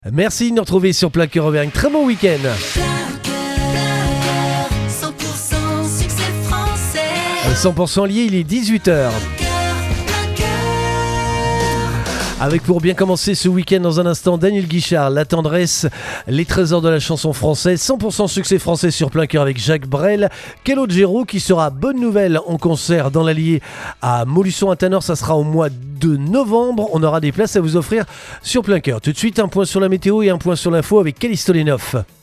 Merci de nous retrouver sur Plein Cœur Auvergne. Très bon week-end. 100% succès français. 100% lié, il est 18h. Avec pour bien commencer ce week-end dans un instant, Daniel Guichard, La Tendresse, les trésors de la chanson française, 100% succès français sur Plein Cœur avec Jacques Brel, Calogero qui sera bonne nouvelle en concert dans l'Allier à Montluçon à Tanor, ça sera au mois de novembre, on aura des places à vous offrir sur Plein Cœur. Tout de suite un point sur la météo et un point sur l'info avec Callisto Lenov.